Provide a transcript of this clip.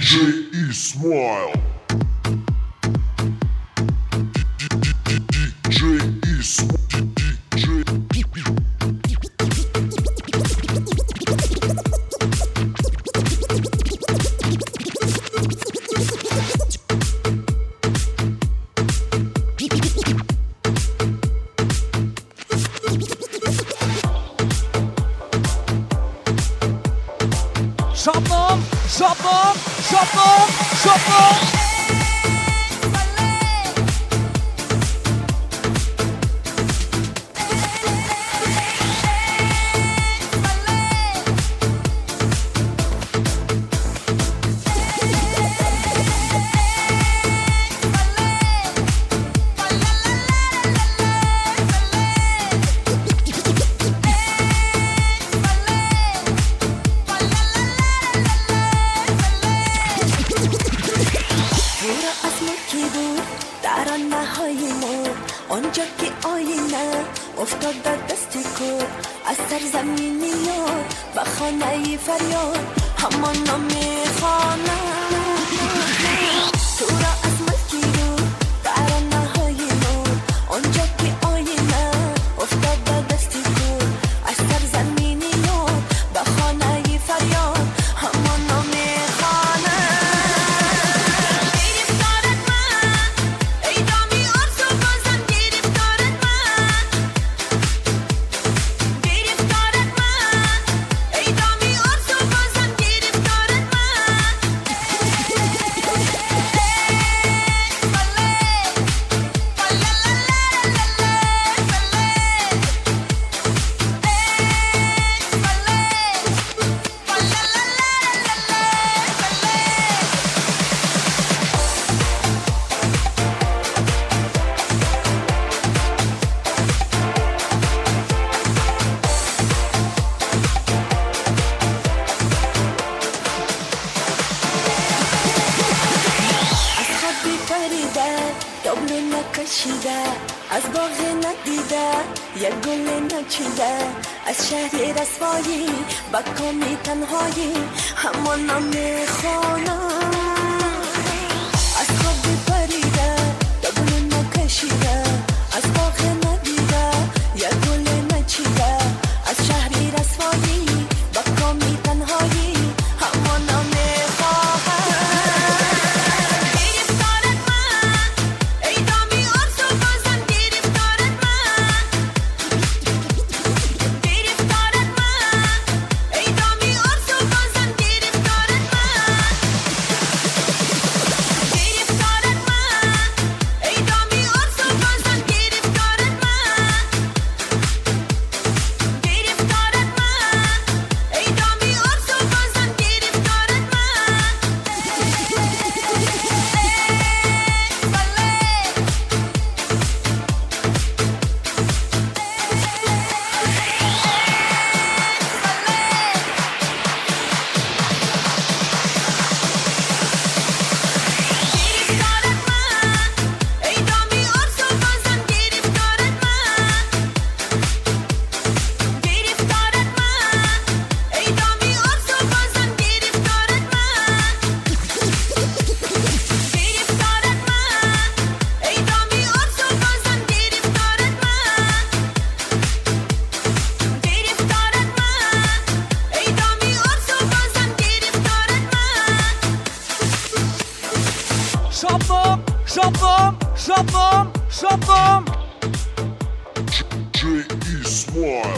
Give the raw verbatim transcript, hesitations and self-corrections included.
J E Smile. D J E Smile. D J Shabam, shabam, shabam, shabam. آنجا که آینه افتاد در دست کور از سرزمین یار و خانه فریاد همان نام خانه تو را از ملکی رو ترانه های نور آنجا که آینه افتاد در دست کور از سرزمین یار و خانه فریاد همان نام خانه دابلو نکشیده از باغ ندیده یک گل نچیده از شهر رسوایی با کامی تنهایی همان نام خانه از خواب پریده دابلو نکشیده از باغ ندیده یک گل نچیده از شهر رسوایی با کامی تنهایی همان نام Shabam, shabam, shabam, shabam. J E Smile.